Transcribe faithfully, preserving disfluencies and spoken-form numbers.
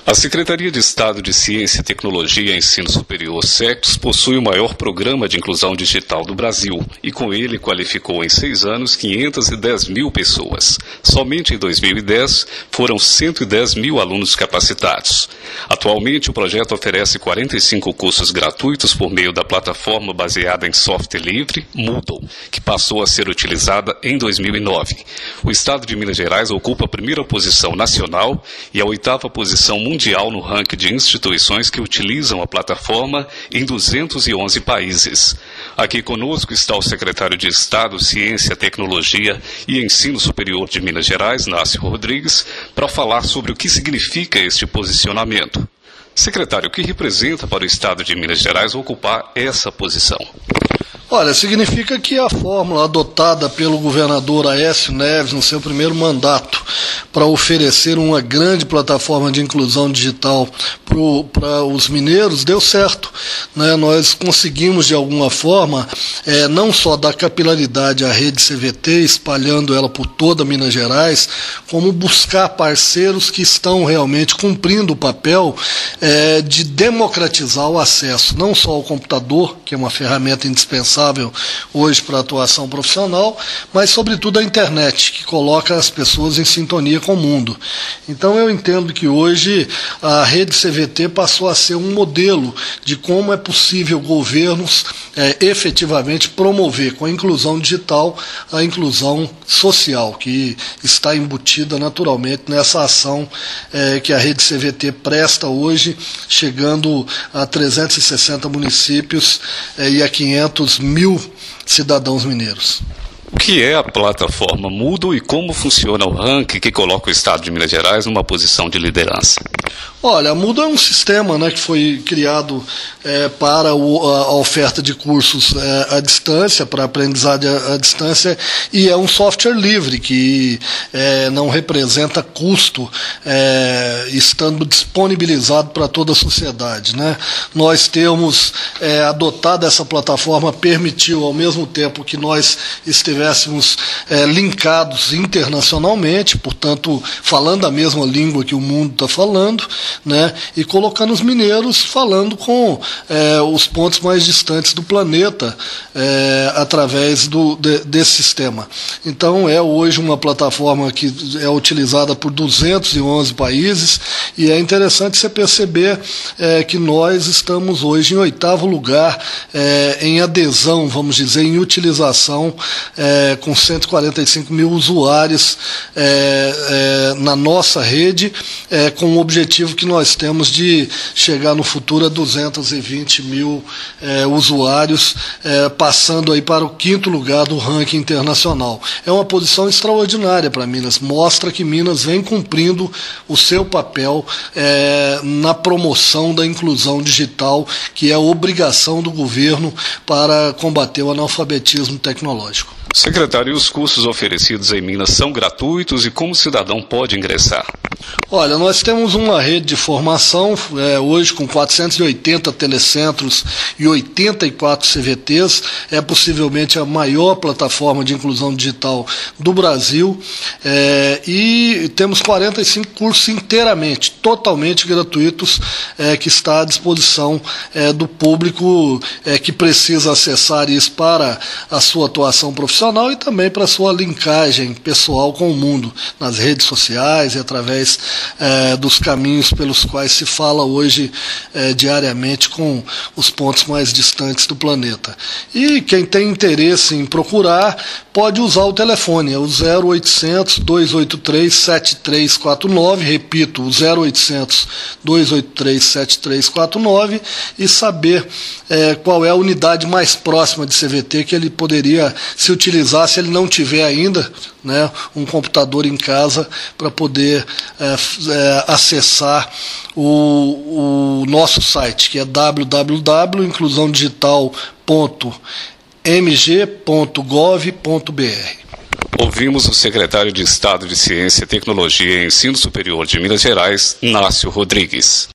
A Secretaria de Estado de Ciência, Tecnologia e Ensino Superior, SECTUS, possui o maior programa de inclusão digital do Brasil e com ele qualificou em seis anos quinhentas e dez mil pessoas. Somente em dois mil e dez foram cento e dez mil alunos capacitados. Atualmente o projeto oferece quarenta e cinco cursos gratuitos por meio da plataforma baseada em software livre, Moodle, que passou a ser utilizada em dois mil e nove. O Estado de Minas Gerais ocupa a primeira posição nacional e a oitava posição mundial mundial no ranking de instituições que utilizam a plataforma em duzentos e onze países. Aqui conosco está o secretário de Estado, Ciência, Tecnologia e Ensino Superior de Minas Gerais, Nácio Rodrigues, para falar sobre o que significa este posicionamento. Secretário, o que representa para o Estado de Minas Gerais ocupar essa posição? Olha, significa que a fórmula adotada pelo governador Aécio Neves no seu primeiro mandato para oferecer uma grande plataforma de inclusão digital para os mineiros deu certo, né? Nós conseguimos de alguma forma é, não só dar capilaridade à rede C V T, espalhando ela por toda Minas Gerais, como buscar parceiros que estão realmente cumprindo o papel é, de democratizar o acesso não só ao computador, que é uma ferramenta indispensável hoje para a atuação profissional, mas sobretudo a internet, que coloca as pessoas em sintonia com o mundo. Então eu entendo que hoje a rede C V T passou a ser um modelo de como é possível governos é, efetivamente promover com a inclusão digital a inclusão social, que está embutida naturalmente nessa ação é, que a rede C V T presta hoje, chegando a trezentos e sessenta municípios é, e a quinhentos mil cidadãos mineiros. O que é a plataforma Moodle e como funciona o ranking que coloca o Estado de Minas Gerais numa posição de liderança? Olha, a Moodle é um sistema, né, que foi criado é, para o, a, a oferta de cursos é, à distância, para aprendizagem à, à distância, e é um software livre que é, não representa custo, é, estando disponibilizado para toda a sociedade, né? Nós temos é, adotado essa plataforma, permitiu ao mesmo tempo que nós estivéssemos é, linkados internacionalmente, portanto, falando a mesma língua que o mundo está falando, né, e colocando os mineiros falando com é, os pontos mais distantes do planeta é, através do, de, desse sistema. Então é hoje uma plataforma que é utilizada por duzentos e onze países e é interessante você perceber é, que nós estamos hoje em oitavo lugar é, em adesão, vamos dizer, em utilização é, com cento e quarenta e cinco mil usuários é, é, na nossa rede, é, com o objetivo que nós temos de chegar no futuro a duzentos e vinte mil é, usuários, é, passando aí para o quinto lugar do ranking internacional. É uma posição extraordinária para Minas, mostra que Minas vem cumprindo o seu papel é, na promoção da inclusão digital, que é a obrigação do governo para combater o analfabetismo tecnológico. Secretário, os cursos oferecidos em Minas são gratuitos e como o cidadão pode ingressar? Olha, nós temos uma rede de formação, é, hoje com quatrocentos e oitenta telecentros e oitenta e quatro C V Tês, é possivelmente a maior plataforma de inclusão digital do Brasil, é, e temos quarenta e cinco cursos inteiramente, totalmente gratuitos, é, que está à disposição é, do público é, que precisa acessar isso para a sua atuação profissional e também para a sua linkagem pessoal com o mundo, nas redes sociais e através É, dos caminhos pelos quais se fala hoje é, diariamente com os pontos mais distantes do planeta. E quem tem interesse em procurar pode usar o telefone, é o zero oitocentos, dois oito três, sete três quatro nove, repito, o zero oitocentos, dois oito três, sete três quatro nove, e saber é, qual é a unidade mais próxima de C V T que ele poderia se utilizar se ele não tiver ainda, né, um computador em casa para poder é, é, acessar o, o nosso site, que é w w w ponto inclusão digital ponto m g ponto gov ponto b r. Ouvimos o secretário de Estado de Ciência, Tecnologia e Ensino Superior de Minas Gerais, Nácio Rodrigues.